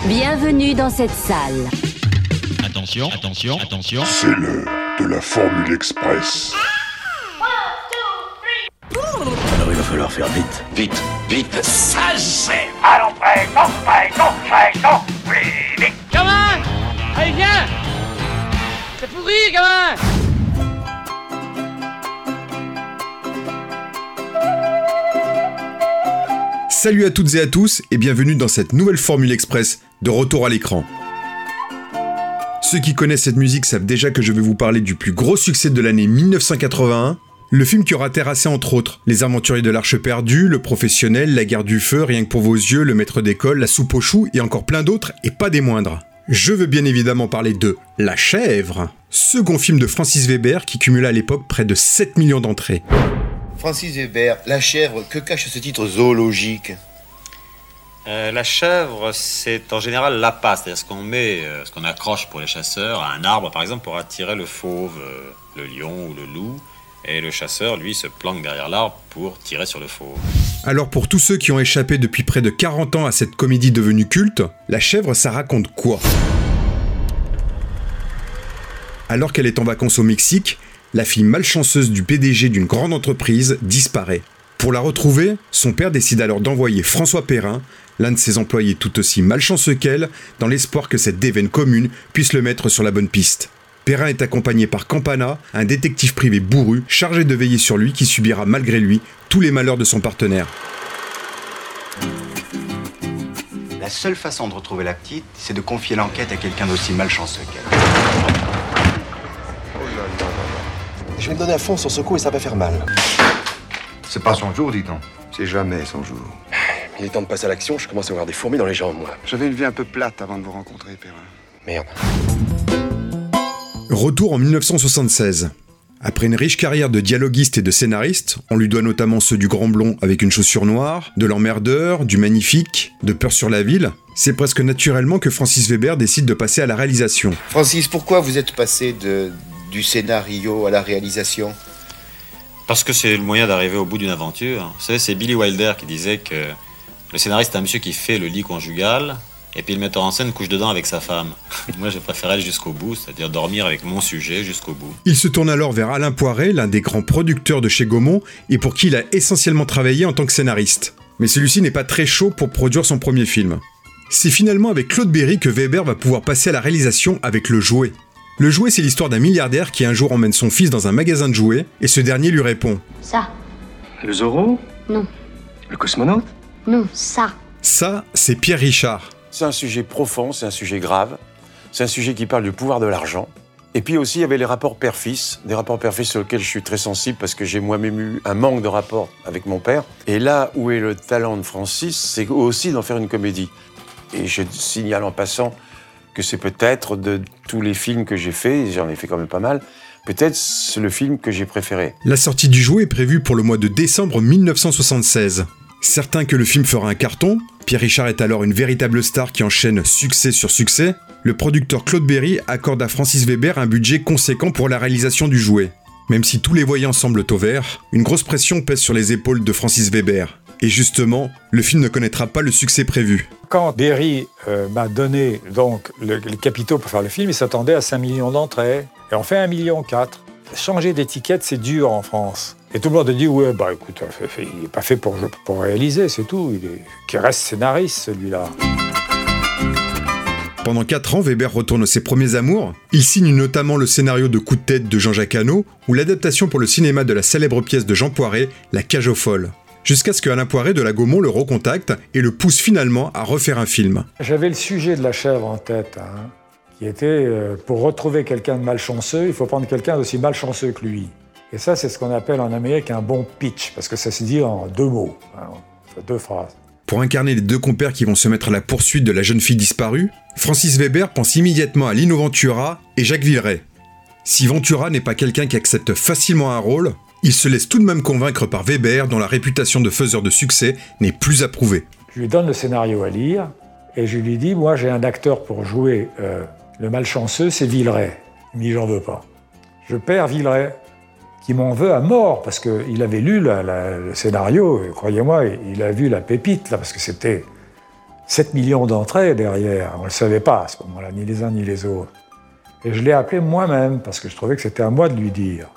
Bienvenue dans cette salle. Attention, attention, attention. C'est l'heure de la Formule Express. Alors il va falloir faire vite. Vite, vite. Ça c'est. Allons prêt, non, vite. Gamin, allez viens. C'est pourri, gamin. Salut à toutes et à tous et bienvenue dans cette nouvelle Formule Express de retour à l'écran. Ceux qui connaissent cette musique savent déjà que je vais vous parler du plus gros succès de l'année 1981, le film qui aura terrassé entre autres Les Aventuriers de l'Arche perdue, Le Professionnel, La Guerre du Feu, Rien que pour vos yeux, Le Maître d'école, La Soupe aux choux et encore plein d'autres et pas des moindres. Je veux bien évidemment parler de La Chèvre, second film de Francis Weber qui cumula à l'époque près de 7 millions d'entrées. Francis Weber, La Chèvre, que cache ce titre zoologique ? La chèvre, c'est en général l'appât, c'est-à-dire ce qu'on accroche pour les chasseurs à un arbre, par exemple, pour attirer le fauve, le lion ou le loup. Et le chasseur, lui, se planque derrière l'arbre pour tirer sur le fauve. Alors pour tous ceux qui ont échappé depuis près de 40 ans à cette comédie devenue culte, La Chèvre, ça raconte quoi ? Alors qu'elle est en vacances au Mexique, la fille malchanceuse du PDG d'une grande entreprise disparaît. Pour la retrouver, son père décide alors d'envoyer François Perrin, l'un de ses employés tout aussi malchanceux qu'elle, dans l'espoir que cette déveine commune puisse le mettre sur la bonne piste. Perrin est accompagné par Campana, un détective privé bourru, chargé de veiller sur lui qui subira malgré lui tous les malheurs de son partenaire. La seule façon de retrouver la petite, c'est de confier l'enquête à quelqu'un d'aussi malchanceux qu'elle. Je vais me donner à fond sur ce coup et ça va faire mal. C'est pas son jour, dit-on. C'est jamais son jour. Il est temps de passer à l'action, je commence à avoir des fourmis dans les jambes, moi. J'avais une vie un peu plate avant de vous rencontrer, Perrin. Merde. Retour en 1976. Après une riche carrière de dialoguiste et de scénariste, on lui doit notamment ceux du Grand Blond avec une chaussure noire, de L'Emmerdeur, du Magnifique, de Peur sur la ville, c'est presque naturellement que Francis Weber décide de passer à la réalisation. Francis, pourquoi vous êtes passé du scénario à la réalisation ? Parce que c'est le moyen d'arriver au bout d'une aventure. Vous savez, c'est Billy Wilder qui disait que le scénariste est un monsieur qui fait le lit conjugal, et puis le metteur en scène couche dedans avec sa femme. Moi, j'ai préféré aller jusqu'au bout, c'est-à-dire dormir avec mon sujet jusqu'au bout. Il se tourne alors vers Alain Poiret, l'un des grands producteurs de chez Gaumont, et pour qui il a essentiellement travaillé en tant que scénariste. Mais celui-ci n'est pas très chaud pour produire son premier film. C'est finalement avec Claude Berry que Weber va pouvoir passer à la réalisation avec Le Jouet. Le Jouet, c'est l'histoire d'un milliardaire qui un jour emmène son fils dans un magasin de jouets, et ce dernier lui répond « Ça. Le Zorro ? Non. Le cosmonaute ? Non, ça. » Ça, c'est Pierre Richard. C'est un sujet profond, c'est un sujet grave, c'est un sujet qui parle du pouvoir de l'argent. Et puis aussi, il y avait les rapports père-fils, des rapports père-fils sur lesquels je suis très sensible parce que j'ai moi-même eu un manque de rapport avec mon père. Et là où est le talent de Francis, c'est aussi d'en faire une comédie. Et je signale en passant que c'est peut-être de tous les films que j'ai faits, j'en ai fait quand même pas mal, peut-être c'est le film que j'ai préféré. La sortie du Jouet est prévue pour le mois de décembre 1976. Certain que le film fera un carton, Pierre Richard est alors une véritable star qui enchaîne succès sur succès, le producteur Claude Berry accorde à Francis Weber un budget conséquent pour la réalisation du Jouet. Même si tous les voyants semblent au vert, une grosse pression pèse sur les épaules de Francis Weber. Et justement, le film ne connaîtra pas le succès prévu. Quand Berry m'a donné donc les capitaux pour faire le film, il s'attendait à 5 millions d'entrées. Et on fait 1,4 million. Changer d'étiquette, c'est dur en France. Et tout le monde a dit, ouais, bah écoute, il n'est pas fait pour réaliser, c'est tout. Qu'il reste scénariste, celui-là. Pendant 4 ans, Weber retourne ses premiers amours. Il signe notamment le scénario de Coup de tête de Jean-Jacques Hano ou l'adaptation pour le cinéma de la célèbre pièce de Jean Poiret, La Cage aux folles. Jusqu'à ce que Alain Poiret de la Gaumont le recontacte et le pousse finalement à refaire un film. J'avais le sujet de La Chèvre en tête, qui était, pour retrouver quelqu'un de malchanceux, il faut prendre quelqu'un d'aussi malchanceux que lui. Et ça, c'est ce qu'on appelle en Amérique un bon pitch, parce que ça se dit en 2 mots, 2 phrases. Pour incarner les 2 compères qui vont se mettre à la poursuite de la jeune fille disparue, Francis Weber pense immédiatement à Lino Ventura et Jacques Villeray. Si Ventura n'est pas quelqu'un qui accepte facilement un rôle, il se laisse tout de même convaincre par Weber, dont la réputation de faiseur de succès n'est plus à prouver. Je lui donne le scénario à lire, et je lui dis, moi j'ai un acteur pour jouer le malchanceux, c'est Villeray. Il me dit, j'en veux pas. Je perds Villeray, qui m'en veut à mort, parce qu'il avait lu le scénario, et croyez-moi, il a vu la pépite, là, parce que c'était 7 millions d'entrées derrière. On ne le savait pas à ce moment-là, ni les uns ni les autres. Et je l'ai appelé moi-même, parce que je trouvais que c'était à moi de lui dire.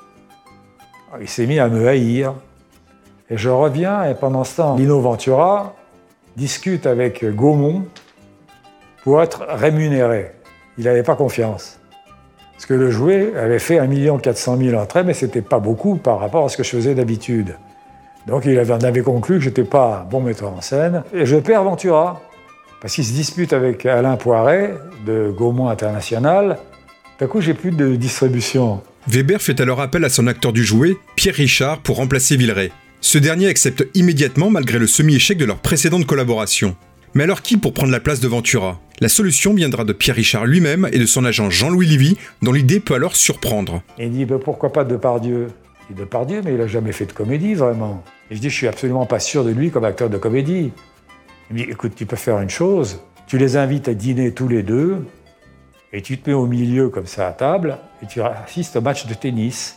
Il s'est mis à me haïr. Et je reviens, et pendant ce temps, Lino Ventura discute avec Gaumont pour être rémunéré. Il n'avait pas confiance. Parce que le jouet avait fait 1 400 000 entrées, mais ce n'était pas beaucoup par rapport à ce que je faisais d'habitude. Donc il en avait conclu que je n'étais pas un bon metteur en scène. Et je perds Ventura, parce qu'il se dispute avec Alain Poiret, de Gaumont International. D'un coup, j'ai plus de distribution. Weber fait alors appel à son acteur du jouet, Pierre Richard, pour remplacer Villeray. Ce dernier accepte immédiatement malgré le semi-échec de leur précédente collaboration. Mais alors qui pour prendre la place de Ventura? La solution viendra de Pierre Richard lui-même et de son agent Jean-Louis Lévy, dont l'idée peut alors surprendre. Et il dit pourquoi pas Depardieu? Je dis Depardieu, mais il n'a jamais fait de comédie vraiment. Et je dis je suis absolument pas sûr de lui comme acteur de comédie. Il me dit écoute, tu peux faire une chose, tu les invites à dîner tous les deux, et tu te mets au milieu comme ça à table, et tu assistes au match de tennis.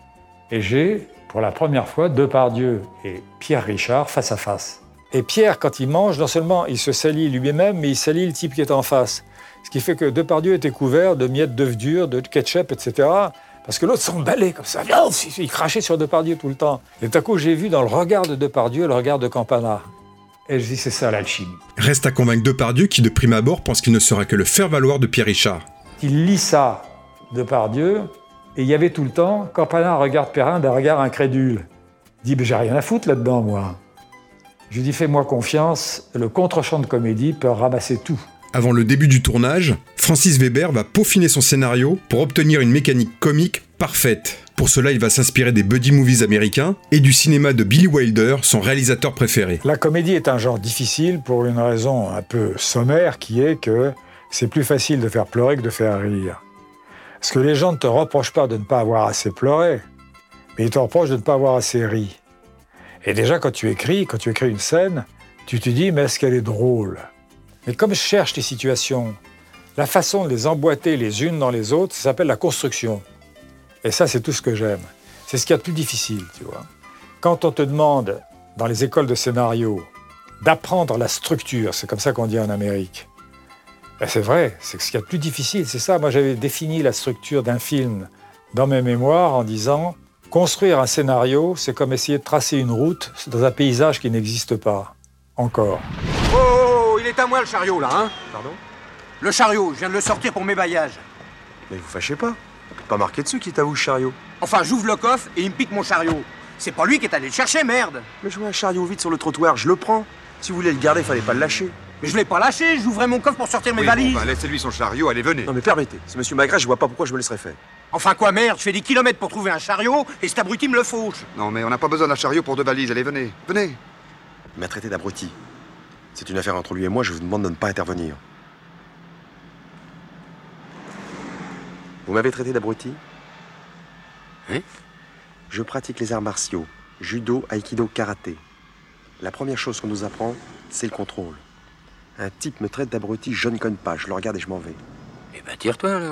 Et j'ai, pour la première fois, Depardieu et Pierre Richard face à face. Et Pierre, quand il mange, non seulement il se salit lui-même, mais il salit le type qui est en face. Ce qui fait que Depardieu était couvert de miettes d'œufs durs, de ketchup, etc. Parce que l'autre s'emballait comme ça. Il crachait sur Depardieu tout le temps. Et tout à coup, j'ai vu dans le regard de Depardieu le regard de Campana. Et je dis, c'est ça l'alchimie. Reste à convaincre Depardieu qui, de prime abord, pense qu'il ne sera que le faire-valoir de Pierre Richard. Il lit ça, Depardieu, et il y avait tout le temps, Campana regarde Perrin d'un regard incrédule. Il dit, j'ai rien à foutre là-dedans, moi. Je lui dis, fais-moi confiance, le contre-champ de comédie peut ramasser tout. Avant le début du tournage, Francis Weber va peaufiner son scénario pour obtenir une mécanique comique parfaite. Pour cela, il va s'inspirer des buddy movies américains et du cinéma de Billy Wilder, son réalisateur préféré. La comédie est un genre difficile pour une raison un peu sommaire, qui est que c'est plus facile de faire pleurer que de faire rire. Parce que les gens ne te reprochent pas de ne pas avoir assez pleuré, mais ils te reprochent de ne pas avoir assez ri. Et déjà, quand tu écris une scène, tu te dis, mais est-ce qu'elle est drôle? Mais comme je cherche les situations, la façon de les emboîter les unes dans les autres, ça s'appelle la construction. Et ça, c'est tout ce que j'aime. C'est ce qu'il y a de plus difficile, tu vois. Quand on te demande, dans les écoles de scénario, d'apprendre la structure, c'est comme ça qu'on dit en Amérique, ben c'est vrai, c'est ce qu'il y a de plus difficile, c'est ça. Moi, j'avais défini la structure d'un film dans mes mémoires en disant « Construire un scénario, c'est comme essayer de tracer une route dans un paysage qui n'existe pas. Encore. » Oh, il est à moi le chariot, là, hein? Pardon? Le chariot, je viens de le sortir pour mes bagages. Mais vous fâchez pas. Pas marqué dessus qui est à vous, le chariot. Enfin, j'ouvre le coffre et il me pique mon chariot. C'est pas lui qui est allé le chercher, merde. Mais je vois un chariot vide sur le trottoir, je le prends. Si vous voulez le garder, fallait pas le lâcher. Mais je l'ai pas lâché, j'ouvrais mon coffre pour sortir mes valises. Bon, laissez-lui son chariot, allez, venez. Non mais permettez, c'est monsieur Maigret, je vois pas pourquoi je me laisserais faire. Enfin quoi, merde, je fais des kilomètres pour trouver un chariot et cet abruti me le fauche. Non, mais on n'a pas besoin d'un chariot pour 2 valises, allez, venez, venez. Il m'a traité d'abruti. C'est une affaire entre lui et moi, je vous demande de ne pas intervenir. Vous m'avez traité d'abruti? Oui. Je pratique les arts martiaux, judo, aïkido, karaté. La première chose qu'on nous apprend, c'est le contrôle. Un type me traite d'abruti, je ne cogne pas, je le regarde et je m'en vais. Eh ben, tire-toi alors.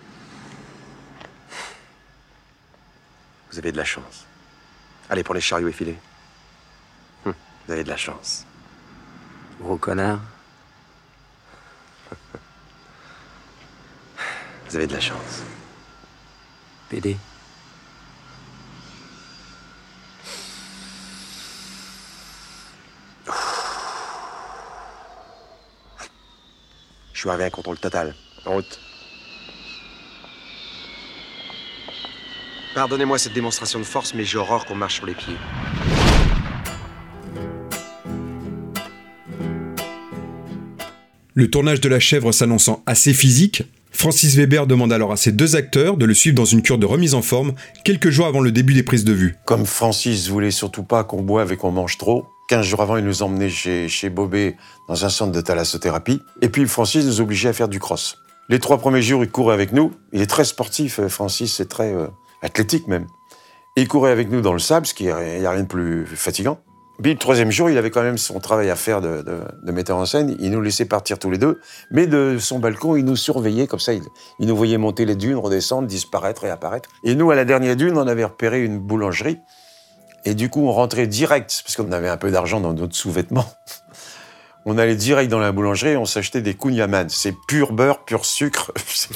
Vous avez de la chance. Allez, pour les chariots effilés. Vous avez de la chance. Gros connard. Vous avez de la chance. PD. Je suis arrivé à un contrôle total. En route. Pardonnez-moi cette démonstration de force, mais j'ai horreur qu'on marche sur les pieds. Le tournage de La Chèvre s'annonçant assez physique, Francis Weber demande alors à ses 2 acteurs de le suivre dans une cure de remise en forme quelques jours avant le début des prises de vue. Comme Francis voulait surtout pas qu'on boive et qu'on mange trop, 15 jours avant, il nous emmenait chez Bobet dans un centre de thalassothérapie. Et puis Francis nous obligeait à faire du cross. Les 3 premiers jours, il courait avec nous. Il est très sportif, Francis, c'est très athlétique même. Et il courait avec nous dans le sable, ce qui n'y a rien de plus fatigant. Puis le 3e jour, il avait quand même son travail à faire de metteur en scène. Il nous laissait partir tous les 2, mais de son balcon, il nous surveillait comme ça. Il nous voyait monter les dunes, redescendre, disparaître et apparaître. Et nous, à la dernière dune, on avait repéré une boulangerie. Et du coup, on rentrait direct, parce qu'on avait un peu d'argent dans notre sous-vêtements. On allait direct dans la boulangerie et on s'achetait des kouign-amann. C'est pur beurre, pur sucre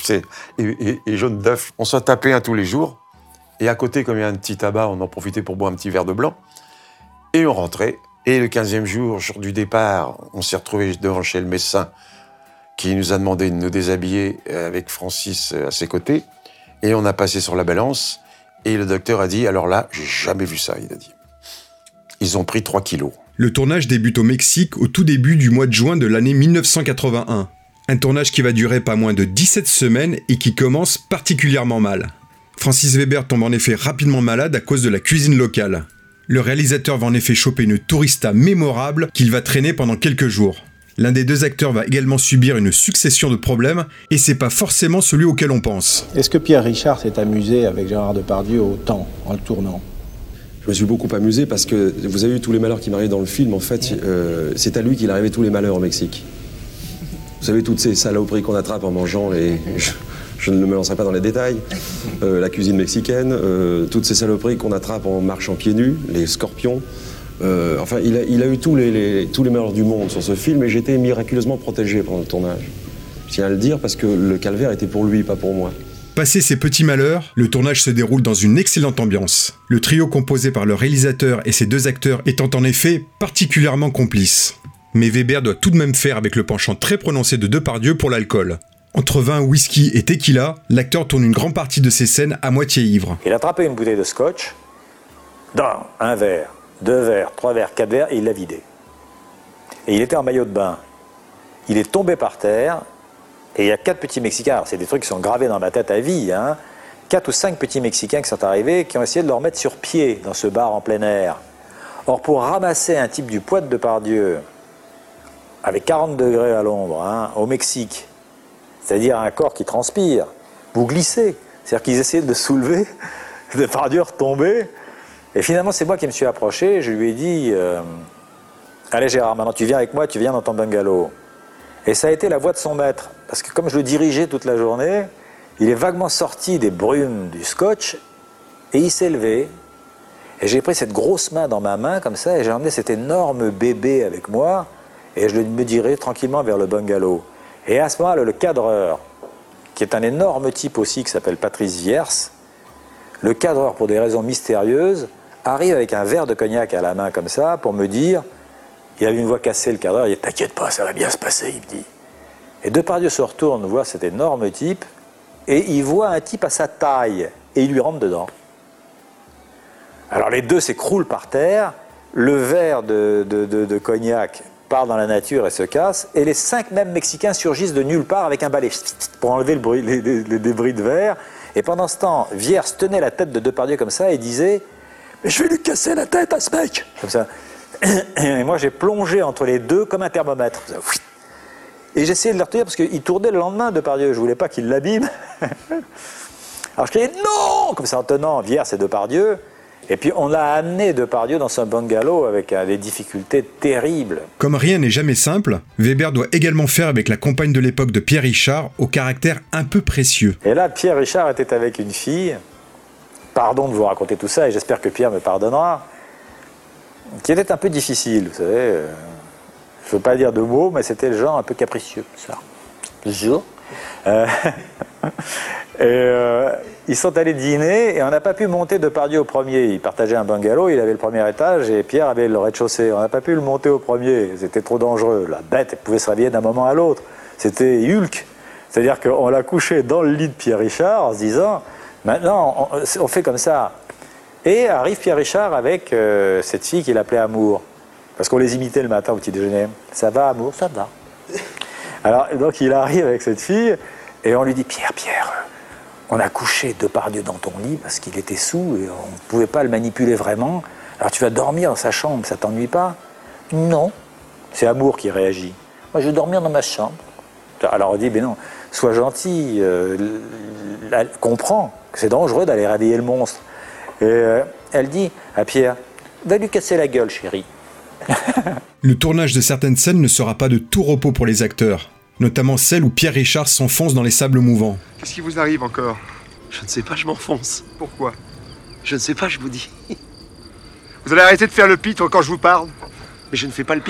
et jaune d'œuf. On s'en tapait un tous les jours. Et à côté, comme il y a un petit tabac, on en profitait pour boire un petit verre de blanc. Et on rentrait. Et le 15e jour du départ, on s'est retrouvés devant chez le médecin qui nous a demandé de nous déshabiller avec Francis à ses côtés. Et on a passé sur la balance. Et le docteur a dit, alors là, j'ai jamais vu ça, il a dit. Ils ont pris 3 kilos. Le tournage débute au Mexique au tout début du mois de juin de l'année 1981. Un tournage qui va durer pas moins de 17 semaines et qui commence particulièrement mal. Francis Weber tombe en effet rapidement malade à cause de la cuisine locale. Le réalisateur va en effet choper une tourista mémorable qu'il va traîner pendant quelques jours. L'un des deux acteurs va également subir une succession de problèmes et c'est pas forcément celui auquel on pense. Est-ce que Pierre Richard s'est amusé avec Gérard Depardieu autant en le tournant ? Je me suis beaucoup amusé parce que vous avez vu tous les malheurs qui m'arrivent dans le film. En fait, c'est à lui qu'il arrivait tous les malheurs au Mexique. Vous savez, toutes ces saloperies qu'on attrape en mangeant les... Je ne me lancerai pas dans les détails. La cuisine mexicaine, toutes ces saloperies qu'on attrape en marchant pieds nus, les scorpions. Enfin, il a eu tous les malheurs du monde sur ce film et j'étais miraculeusement protégé pendant le tournage. Je tiens à le dire parce que le calvaire était pour lui, pas pour moi. Passé ces petits malheurs, le tournage se déroule dans une excellente ambiance. Le trio composé par le réalisateur et ses deux acteurs étant en effet particulièrement complices. Mais Weber doit tout de même faire avec le penchant très prononcé de Depardieu pour l'alcool. Entre vin, whisky et tequila, l'acteur tourne une grande partie de ses scènes à moitié ivre. Il a attrapé une bouteille de scotch, dans un verre, 2 verres, 3 verres, 4 verres, et il l'a vidé. Et il était en maillot de bain. Il est tombé par terre, et il y a 4 petits Mexicains, alors c'est des trucs qui sont gravés dans ma tête à vie, 4 ou 5 petits Mexicains qui sont arrivés, qui ont essayé de le remettre sur pied dans ce bar en plein air. Or, pour ramasser un type du poids de Depardieu, avec 40 degrés à l'ombre, au Mexique, c'est-à-dire un corps qui transpire, vous glissez. C'est-à-dire qu'ils essayaient de le soulever, Depardieu retombé. Et finalement, c'est moi qui me suis approché, je lui ai dit allez Gérard, maintenant tu viens avec moi, tu viens dans ton bungalow. Et ça a été la voix de son maître, parce que comme je le dirigeais toute la journée, il est vaguement sorti des brumes du scotch, et il s'est levé. Et j'ai pris cette grosse main dans ma main, comme ça, et j'ai emmené cet énorme bébé avec moi, et je me dirigeais tranquillement vers le bungalow. Et à ce moment-là, le cadreur, qui est un énorme type aussi, qui s'appelle Patrice Viers, le cadreur, pour des raisons mystérieuses, arrive avec un verre de cognac à la main comme ça, pour me dire, il avait une voix cassée, le cadreur, il dit « T'inquiète pas, ça va bien se passer », il me dit. Et Depardieu se retourne voir cet énorme type, et il voit un type à sa taille, et il lui rentre dedans. Alors les deux s'écroulent par terre, le verre de cognac part dans la nature et se casse, et les 5 mêmes Mexicains surgissent de nulle part avec un balai pour enlever le bruit, les débris de verre. Et pendant ce temps, Viers tenait la tête de Depardieu comme ça et disait « Mais je vais lui casser la tête à ce mec !» Comme ça. Et moi, j'ai plongé entre les deux comme un thermomètre. Et j'essayais de le retenir parce qu'il tournait le lendemain, Depardieu. Je voulais pas qu'il l'abîme. Alors je criais « Non !» comme ça en tenant Viers et Depardieu. Et puis on a amené Depardieu dans son bungalow avec des difficultés terribles. Comme rien n'est jamais simple, Weber doit également faire avec la compagne de l'époque de Pierre Richard, au caractère un peu précieux. Et là, Pierre Richard était avec une fille, pardon de vous raconter tout ça, et j'espère que Pierre me pardonnera, qui était un peu difficile, vous savez. Je ne veux pas dire de mots, mais c'était le genre un peu capricieux, ça. Bonjour. Ils sont allés dîner et on n'a pas pu monter Depardieu au premier. Il partageait un bungalow, il avait le premier étage et Pierre avait le rez-de-chaussée. On n'a pas pu le monter au premier, c'était trop dangereux. La bête, elle pouvait se réveiller d'un moment à l'autre. C'était Hulk. C'est-à-dire qu'on l'a couché dans le lit de Pierre Richard en se disant maintenant on fait comme ça. Et arrive Pierre Richard avec cette fille qu'il appelait Amour. Parce qu'on les imitait le matin au petit déjeuner. Ça va Amour? Ça va. Alors donc il arrive avec cette fille et on lui dit Pierre, on a couché Depardieu dans ton lit parce qu'il était saoul et on ne pouvait pas le manipuler vraiment. Alors tu vas dormir dans sa chambre, ça t'ennuie pas? Non. C'est Amour qui réagit. Moi je vais dormir dans ma chambre. Alors on dit, mais non, sois gentil, comprends que c'est dangereux d'aller réveiller le monstre. Et elle dit à Pierre, va lui casser la gueule chérie. Le tournage de certaines scènes ne sera pas de tout repos pour les acteurs. Notamment celle où Pierre Richard s'enfonce dans les sables mouvants. Qu'est-ce qui vous arrive encore? Je ne sais pas, je m'enfonce. Pourquoi? Je ne sais pas, je vous dis. Vous allez arrêter de faire le pitre quand je vous parle? Mais je ne fais pas le pitre.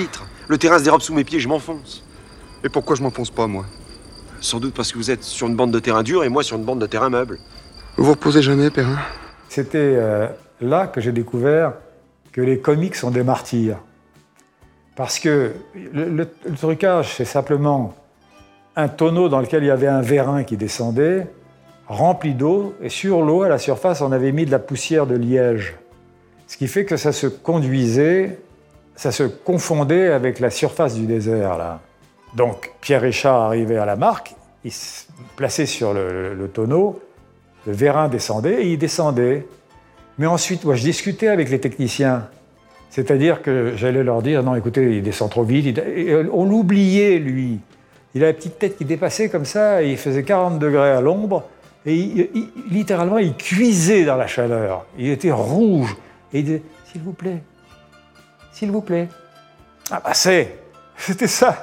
Le terrain se dérobe sous mes pieds, je m'enfonce. Et pourquoi je m'enfonce pas, moi? Sans doute parce que vous êtes sur une bande de terrain dur et moi sur une bande de terrain meuble. Vous vous reposez jamais, Perrin? C'était là que j'ai découvert que les comiques sont des martyrs. Parce que le trucage, c'est simplement un tonneau dans lequel il y avait un vérin qui descendait, rempli d'eau, et sur l'eau, à la surface, on avait mis de la poussière de liège. Ce qui fait que ça se conduisait, ça se confondait avec la surface du désert, là. Donc, Pierre Richard arrivait à la marque, il se plaçait sur le tonneau, le vérin descendait et il descendait. Mais ensuite, moi, je discutais avec les techniciens. C'est-à-dire que j'allais leur dire, non, écoutez, il descend trop vite. Et on l'oubliait, lui. Il a la petite tête qui dépassait comme ça, et il faisait 40 degrés à l'ombre, et littéralement, il cuisait dans la chaleur. Il était rouge. Et il disait, s'il vous plaît, s'il vous plaît. Ah bah c'était ça.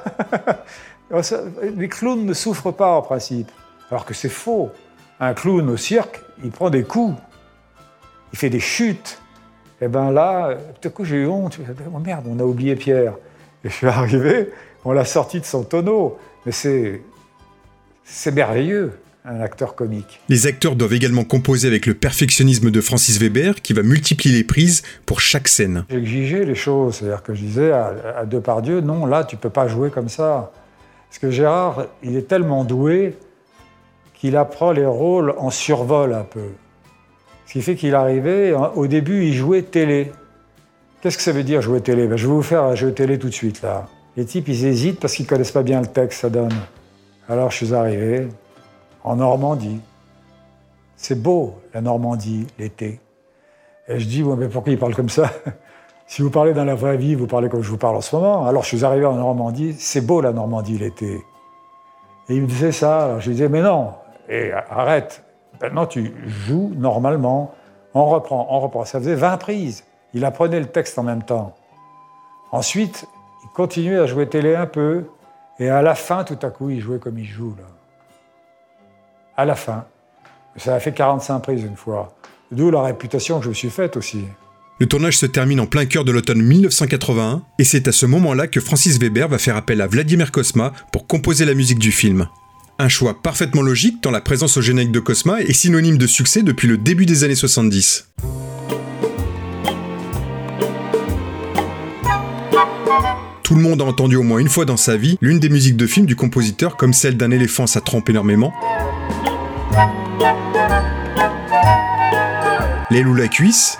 Les clowns ne souffrent pas en principe, alors que c'est faux. Un clown au cirque, il prend des coups, il fait des chutes. Et bien là, tout à coup, j'ai eu honte. Oh merde, on a oublié Pierre. Et je suis arrivé, on l'a sorti de son tonneau. Mais c'est merveilleux, un acteur comique. Les acteurs doivent également composer avec le perfectionnisme de Francis Weber, qui va multiplier les prises pour chaque scène. J'exigeais les choses, c'est-à-dire que je disais à Depardieu, non, là, tu peux pas jouer comme ça. Parce que Gérard, il est tellement doué qu'il apprend les rôles en survol un peu. Ce qui fait qu'il arrivait, au début, il jouait télé. Qu'est-ce que ça veut dire, jouer télé? Je vais vous faire un jeu télé tout de suite, là. Les types, ils hésitent parce qu'ils ne connaissent pas bien le texte, ça donne. Alors, je suis arrivé en Normandie. C'est beau, la Normandie, l'été. Et je dis, ouais, mais pourquoi ils parlent comme ça? Si vous parlez dans la vraie vie, vous parlez comme je vous parle en ce moment. Alors, je suis arrivé en Normandie, c'est beau, la Normandie, l'été. Et il me disait ça, alors je lui disais, mais non, et arrête. Maintenant, tu joues normalement, on reprend. Ça faisait 20 prises. Il apprenait le texte en même temps. Ensuite, il continuait à jouer télé un peu, et à la fin, tout à coup, il jouait comme il joue, là. À la fin. Ça a fait 45 prises une fois. D'où la réputation que je me suis faite aussi. Le tournage se termine en plein cœur de l'automne 1981, et c'est à ce moment-là que Francis Weber va faire appel à Vladimir Cosma pour composer la musique du film. Un choix parfaitement logique tant la présence au générique de Cosma est synonyme de succès depuis le début des années 70. Tout le monde a entendu au moins une fois dans sa vie l'une des musiques de film du compositeur, comme celle d'un éléphant ça trompe énormément, L'aile ou la cuisse,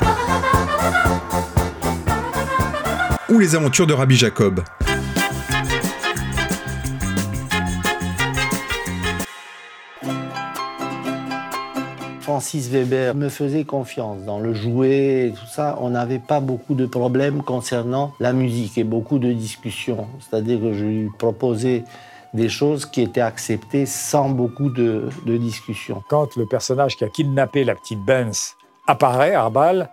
ou Les aventures de Rabbi Jacob. Francis Weber me faisait confiance dans le jouet et tout ça. On n'avait pas beaucoup de problèmes concernant la musique et beaucoup de discussions. C'est-à-dire que je lui proposais des choses qui étaient acceptées sans beaucoup de discussions. Quand le personnage qui a kidnappé la petite Benz apparaît, Arbal,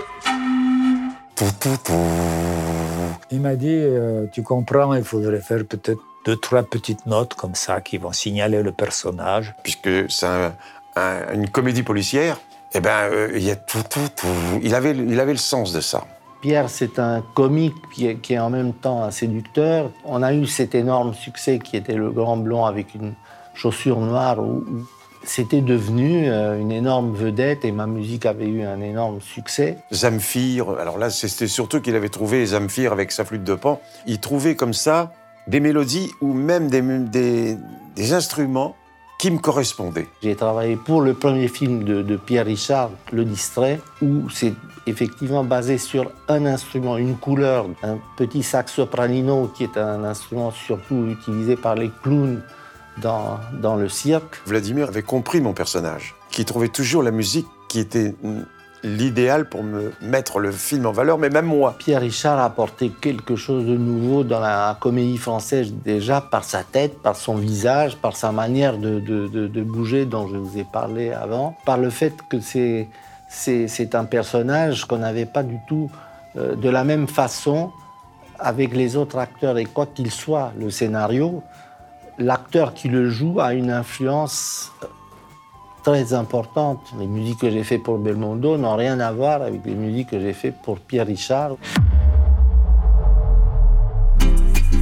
il m'a dit tu comprends, il faudrait faire peut-être 2-3 petites notes comme ça qui vont signaler le personnage. Puisque c'est une comédie policière, eh ben, il y a tout. Il avait le sens de ça. Pierre, c'est un comique qui est en même temps un séducteur. On a eu cet énorme succès qui était le grand blond avec une chaussure noire où c'était devenu une énorme vedette et ma musique avait eu un énorme succès. Zamfir, alors là, c'était surtout qu'il avait trouvé Zamfir avec sa flûte de Pan. Il trouvait comme ça des mélodies ou même des instruments qui me correspondaient. J'ai travaillé pour le premier film de Pierre Richard, Le Distrait, où c'est effectivement basé sur un instrument, une couleur, un petit sax sopranino qui est un instrument surtout utilisé par les clowns dans le cirque. Vladimir avait compris mon personnage, qui trouvait toujours la musique qui était l'idéal pour me mettre le film en valeur, mais même moi. Pierre Richard a apporté quelque chose de nouveau dans la comédie française, déjà par sa tête, par son visage, par sa manière de bouger dont je vous ai parlé avant, par le fait que c'est un personnage qu'on n'avait pas du tout de la même façon avec les autres acteurs. Et quoi qu'il soit, le scénario, l'acteur qui le joue a une influence très importante. Les musiques que j'ai faites pour Belmondo n'ont rien à voir avec les musiques que j'ai faites pour Pierre Richard.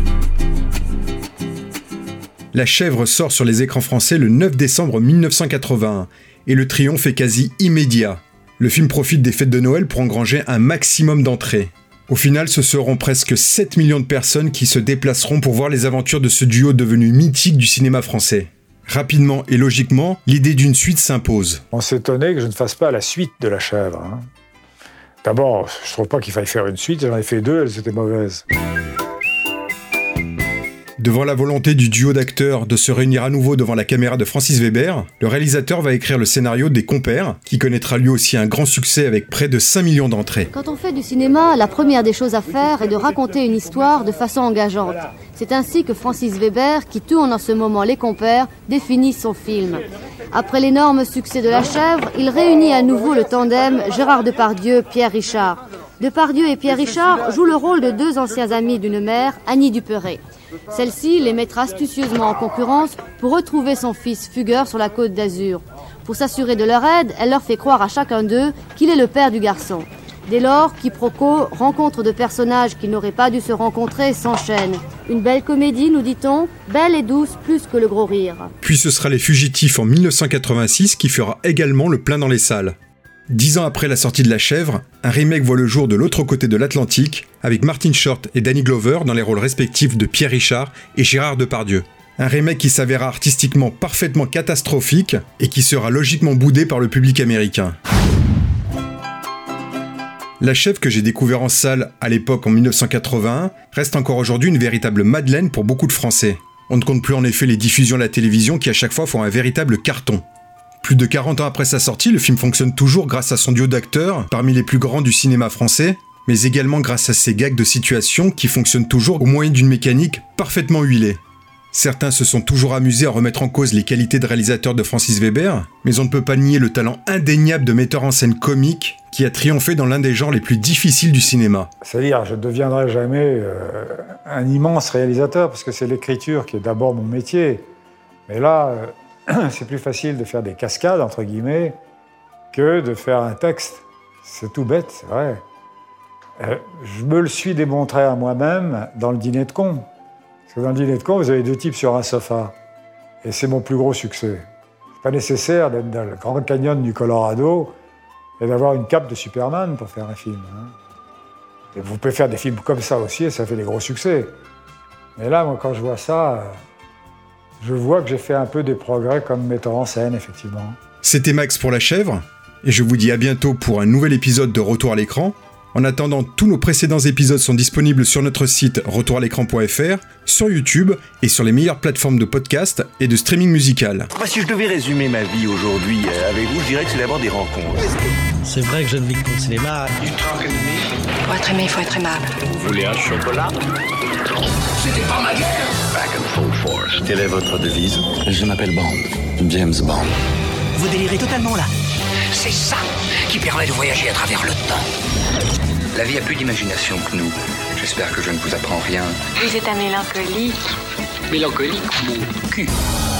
La Chèvre sort sur les écrans français le 9 décembre 1981 et le triomphe est quasi immédiat. Le film profite des fêtes de Noël pour engranger un maximum d'entrées. Au final, ce seront presque 7 millions de personnes qui se déplaceront pour voir les aventures de ce duo devenu mythique du cinéma français. Rapidement et logiquement, l'idée d'une suite s'impose. On s'étonnait que je ne fasse pas la suite de La Chèvre. D'abord, je trouve pas qu'il faille faire une suite, j'en ai fait 2, elles étaient mauvaises. Devant la volonté du duo d'acteurs de se réunir à nouveau devant la caméra de Francis Weber, le réalisateur va écrire le scénario des Compères, qui connaîtra lui aussi un grand succès avec près de 5 millions d'entrées. Quand on fait du cinéma, la première des choses à faire est de raconter une histoire de façon engageante. C'est ainsi que Francis Weber, qui tourne en ce moment Les Compères, définit son film. Après l'énorme succès de La Chèvre, il réunit à nouveau le tandem Gérard Depardieu, Pierre Richard. Depardieu et Pierre Richard jouent le rôle de deux anciens amis d'une mère, Annie Duperré. Celle-ci les mettra astucieusement en concurrence pour retrouver son fils fugueur sur la côte d'Azur. Pour s'assurer de leur aide, elle leur fait croire à chacun d'eux qu'il est le père du garçon. Dès lors, quiproquo, rencontre de personnages qui n'auraient pas dû se rencontrer s'enchaînent. Une belle comédie, nous dit-on, belle et douce plus que le gros rire. Puis ce sera Les Fugitifs en 1986 qui fera également le plein dans les salles. 10 ans après la sortie de La Chèvre, un remake voit le jour de l'autre côté de l'Atlantique, avec Martin Short et Danny Glover dans les rôles respectifs de Pierre Richard et Gérard Depardieu. Un remake qui s'avéra artistiquement parfaitement catastrophique et qui sera logiquement boudé par le public américain. La Chèvre que j'ai découvert en salle à l'époque en 1981 reste encore aujourd'hui une véritable madeleine pour beaucoup de Français. On ne compte plus en effet les diffusions à la télévision qui à chaque fois font un véritable carton. Plus de 40 ans après sa sortie, le film fonctionne toujours grâce à son duo d'acteurs, parmi les plus grands du cinéma français, mais également grâce à ses gags de situation qui fonctionnent toujours au moyen d'une mécanique parfaitement huilée. Certains se sont toujours amusés à remettre en cause les qualités de réalisateur de Francis Weber, mais on ne peut pas nier le talent indéniable de metteur en scène comique qui a triomphé dans l'un des genres les plus difficiles du cinéma. C'est-à-dire, je ne deviendrai jamais un immense réalisateur, parce que c'est l'écriture qui est d'abord mon métier. Mais là, c'est plus facile de faire des cascades, entre guillemets, que de faire un texte. C'est tout bête, c'est vrai. Je me le suis démontré à moi-même dans Le Dîner de cons. Parce que dans Le Dîner de cons, vous avez deux types sur un sofa. Et c'est mon plus gros succès. C'est pas nécessaire d'être dans le Grand Canyon du Colorado et d'avoir une cape de Superman pour faire un film. Et vous pouvez faire des films comme ça aussi et ça fait des gros succès. Mais là, moi, quand je vois ça, je vois que j'ai fait un peu des progrès comme metteur en scène, effectivement. C'était Max pour La Chèvre, et je vous dis à bientôt pour un nouvel épisode de Retour à l'écran. En attendant, tous nos précédents épisodes sont disponibles sur notre site retouralécran.fr, sur YouTube et sur les meilleures plateformes de podcast et de streaming musical. Si je devais résumer ma vie aujourd'hui avec vous, je dirais que c'est d'abord des rencontres. C'est vrai que je ne vis que pour le cinéma. Pour être aimé, il faut être aimable. Vous voulez un chocolat? C'était pas ma guerre. Back and full force. Quelle est votre devise? Je m'appelle Bond. James Bond. Vous délirez totalement là. C'est ça qui permet de voyager à travers le temps. La vie a plus d'imagination que nous. J'espère que je ne vous apprends rien. Vous êtes un mélancolique. Mélancolique, mon cul.